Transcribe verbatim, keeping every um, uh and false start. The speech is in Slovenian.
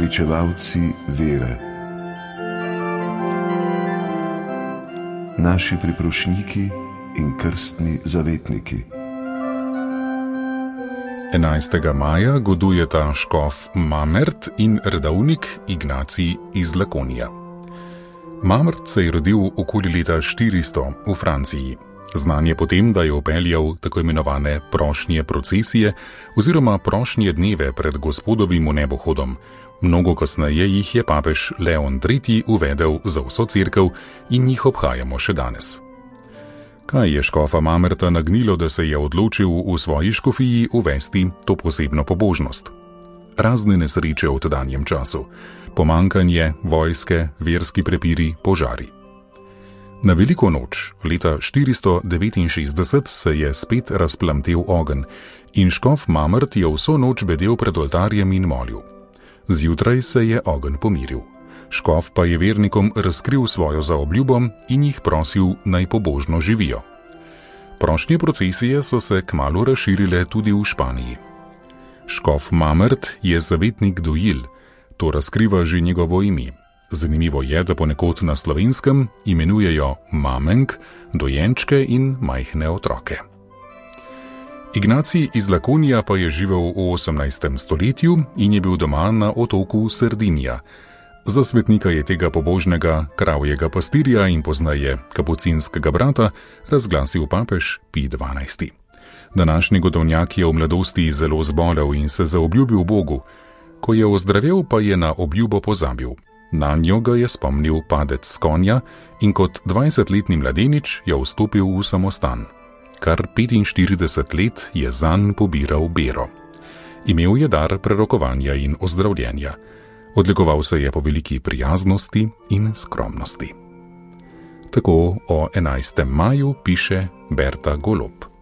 upravičevalci vere, naši priprošniki in krstni zavetniki. enajstega maja godujeta škof Mamert in redovnik Ignacij iz Lakonija. Mamert se je rodil okoli leta štiristo v Franciji. Znan je potem, da je upeljal tako imenovane prošnje procesije oziroma prošnje dneve pred Gospodovim nebohodom. Mnogo kasneje jih je papež Leon tretji uvedel za vso cerkev in jih obhajamo še danes. Kaj je škofa Mamerta nagnilo, da se je odločil v svoji škofiji uvesti to posebno pobožnost? Razne nesreče v tedanjem času, pomankanje, vojske, verski prepiri, požari. Na veliko noč, leta štiristo devetinšestdeset, se je spet razplamtel ogenj in škof Mamert je vso noč bedel pred oltarjem in molil. Zjutraj se je ogenj pomiril. Škof pa je vernikom razkril svojo zaobljubo in jih prosil, naj pobožno živijo. Prošnje procesije so se kmalu razširile tudi v Španiji. Škof Mamert je zavetnik dojil, to razkriva že njegovo ime. Zanimivo je, da ponekod na Slovenskem imenujejo mamenk, dojenčke in majhne otroke. Ignacij iz Lakonija pa je živel v osemnajstem stoletju in je bil doma na otoku Sardinija. Za svetnika je tega pobožnega kravjega pastirja in pozneje kapucinskega brata razglasil papež Pij dvanajsti. Današnji godovnjak je v mladosti zelo zbolel in se zaobljubil Bogu. Ko je ozdravel, pa je na obljubo pozabil. Nanjo ga je spomnil padec s konja in kot dvajsetletni mladenič je vstopil v samostan. Kar petinštirideset let je zanj pobiral bero. Imel je dar prerokovanja in ozdravljenja. Odlikoval se je po veliki prijaznosti in skromnosti. Tako o enajstem maju piše Berta Golob.